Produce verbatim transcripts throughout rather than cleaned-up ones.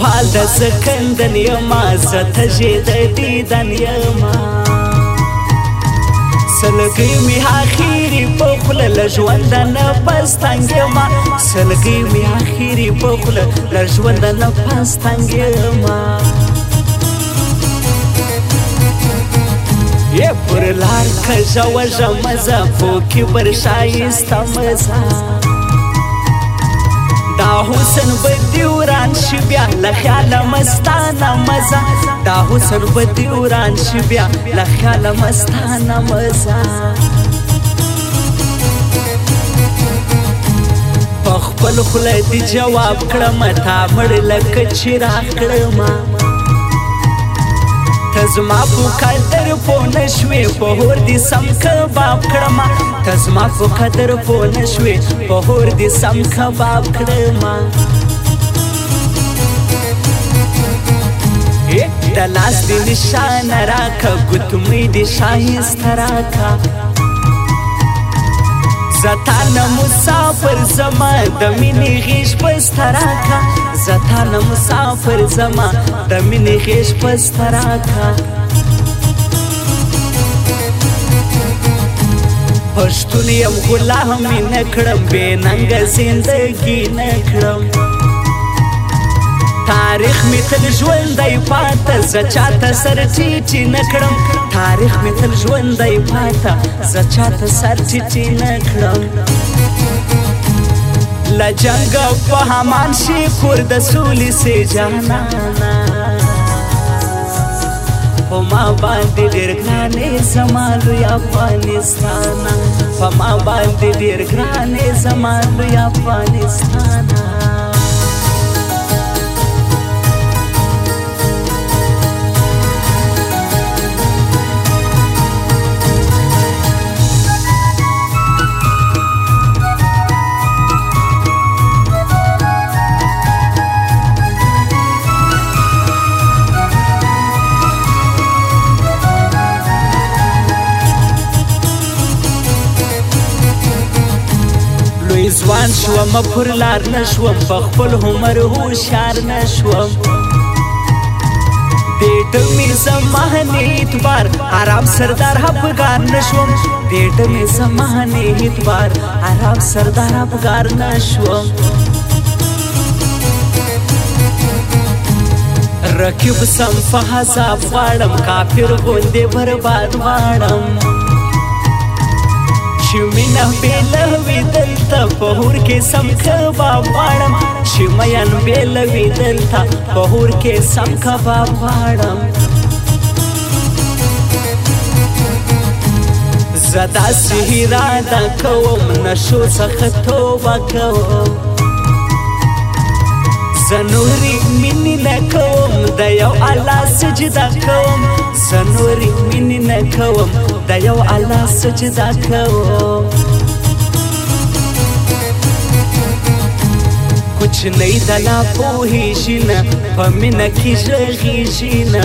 حال د سکندن یما زته ژې د دیدن یما سلګۍ مې اخیري په خوله له ژونده نفس تنګ یما سلګۍ مې اخیري په خوله له ژونده نفس تنګ یما یې پر لار کژه وژه مزه په کبر ښایسته مزه دا حسن به دې وران شي بیا له خیاله مستانه مزه دا حسن به دې وران شي بیا له خیاله مستانه مزه په خپل خوله دې جواب کړم تا مړ لکه چې راکړم ته زما په قدر پوه نه شوې په هور دې سم کباب کړم ته زما په قدر پوه نه شوې په هور دې سم کباب کړم د لاس دې نشانه راکه ګوتمۍ دې ښایسته راکه زتانه مسافر زما د مینې غیږ په سته راکه زتانه مسافر زما د مینې غیږ په سته راکه پښتون یم غلام مې نه کړم بې ننګه زندګي نه کړم تاریخ می تل ژوندی پاته زه چاته سر ټیټې نه کړم تاریخ می تل ژوندی پاته زه چاته سر ټیټې نه کړم له جنګه په امان شي کور د سولې سي جانانه په ما باندې ډېر ګرانې زما لوی افغانستانه په ما باندې ډېر ګرانې زما لوی افغانستانه ځوان شوم پر لار نشوم په خپل عمر هوښیار نشوم دې ډمې زمانې اعتبار آرام سردار افغان نشوم دې ډمې زمانې اعتبار آرام سردار افغان نشوم رقیب سم په حساب غواړم کافر غوندې برباد غواړم چې مینه بېله وي دلته په هور کې سم کباب غواړم چې میان بېله وي دلته په هور کې سم کباب غواړم زه داسې اراده کوم نشو څخه توبه کوم زه نورې مینې نه کوم د یو الله سجده کوم زه نورې مینې نه کوم د یو الله سجده کوم کوچنۍ د لا پوهېږي نه په مینه کې غږېږي نه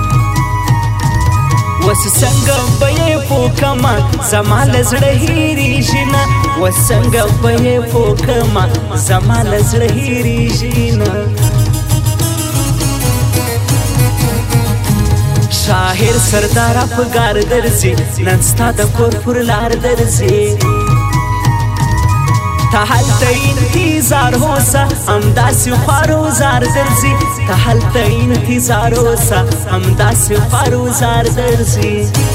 وس څنګه به یې پوه کړمه زما له زړه هېرېږي نه وس څنګه به یې پوه کړمه زما له زړه هېرېږي نه شاعر سردار افګار درځي نن ستا د کور پر لار درځي ته هلته انتظار اوسه همداسې خوارو زار درځي ته هلته انتظار اوسه همداسې خوارو زار درځي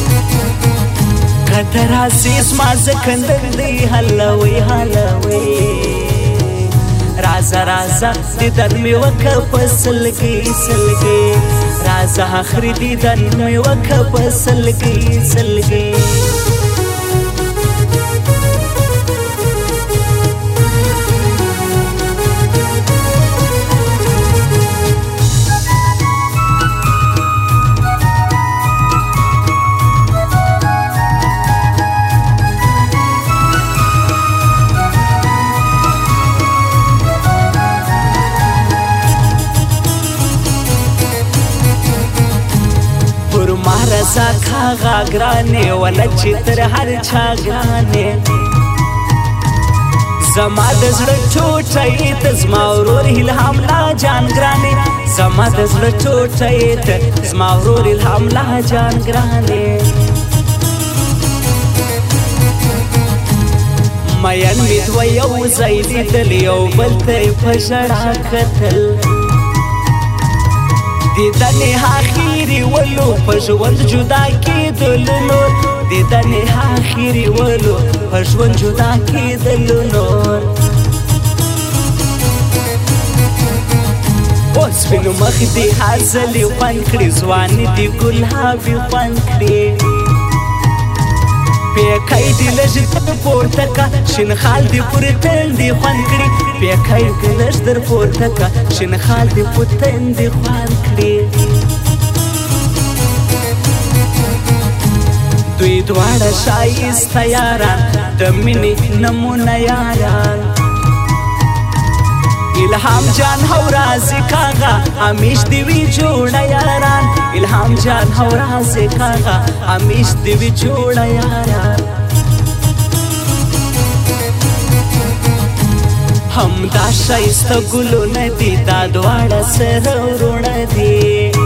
که ته راسې زما زکندر دی هلوی هلوی رازه رازه دیدن مې وکه په سلګۍ سلګۍ رازه آخري دیدن مې وکه په سلګۍ سلګۍ رضا کاغا ګرانې وله چې تر هر چا ګرانې زما د زړه ټوټه یې ته زما ورور الهام لا جان ګرانې زما د زړه ټوټه یې ته زما ورور الهام لا جان ګرانې مین مې دوه یو ځای لیدل یو بل ته یې په ژړا کتل دیدنې اخري ولو په ژوند جدا کېدلو نور دیدنې اخري ولو په ژوند جدا کېدلو نور اوس وینو مخ دې حاصلې خوند کړي ځواني دې ګلابي خوند کړي پیکی دی لږ در پورته که شین خال دی پورې تندې خوند کړي پیکی دی لږ در پورته که شین خال دی په تندې خوند کړي دوی دواړه ښایسته یاران د مینې نمونه یاران الهام جان هو رازی کاغا همیش دیوی جوڑا یاران الهام جان هو رازی کاغا همیش دیوی جوڑا یاران هم دا شایسته گلو ندی دا دواړه سره ورونه دي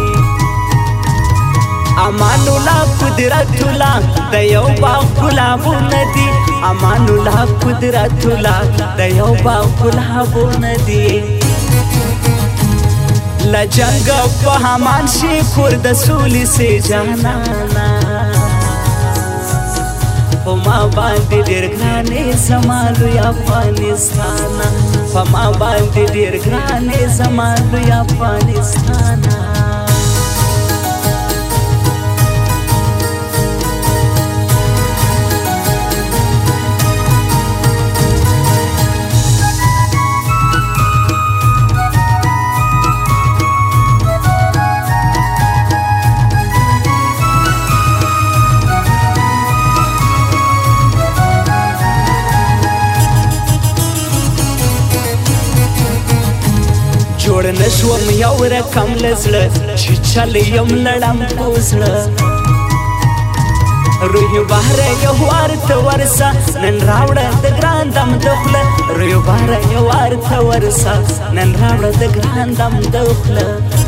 امان الله قدرت الله د یو باغ ګلابونه دي امان الله قدرت الله د یو باغ ګلابونه دي له جنګه په امان شي کور د سولې سي جانانا په ما باندې ډېر ګرانې زما لوی افغانستان په ما باندې ډېر ګرانې زما لوی افغانستان جوړ نشوم یو رقم لزړه چې چل یم لړم په زړه روی بهر یو وار ته ورسه نن راوړه د ګران دم د خوله روی بهر یو وار ته ورسه نن راوړه د ګران دم د خوله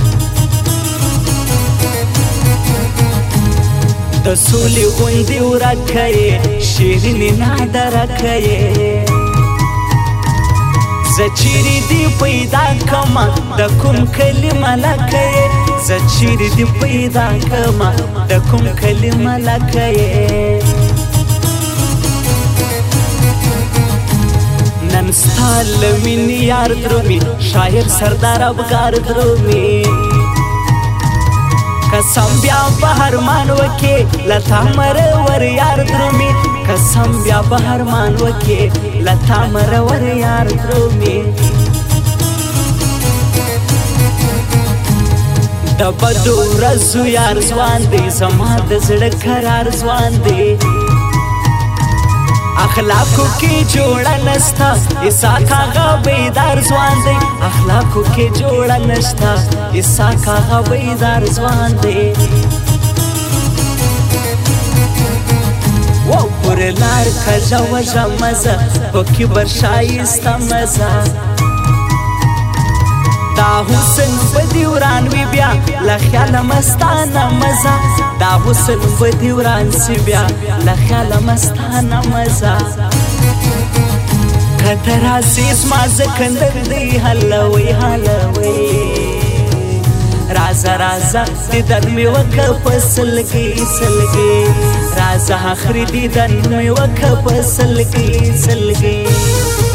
د سولې غوندې ورکه یې شیرینې نادرکه یې زه چیرې دې پیدا کړمه د کوم کلي ملکه یې زه چیرې دې پیدا کړمه د کوم کلي ملکه یې نن ستا له مینې یار درومي شاعر سردار افګار درومي قسم بیا په هرمان وکې لتا مرور یار درومي قسم بیا په هرمان وکې لتا مرور یار درومي د بدو ورځو یار ځوان دی زما د زړه قرار ځوان دی اخلاقو کې جوړه نستا ایسا کاغا بیدار ځوان دی اخلاقو کې جوړه نستا ایسا کاغا بیدار ځوان دی و پر لار کجا وجا مزه پکې برشایسته مزه دا حسن بدی وران وی بیا لخیال مستانه مزه دا حسن بدی وران سی بیا لخیال مستانه مزه کتر عزیز ما زکندر دی حلوی حلوی رازا رازا دیدن می وکه پسلگی سلگی رازا آخری دیدن می وکه پسلگی سلگی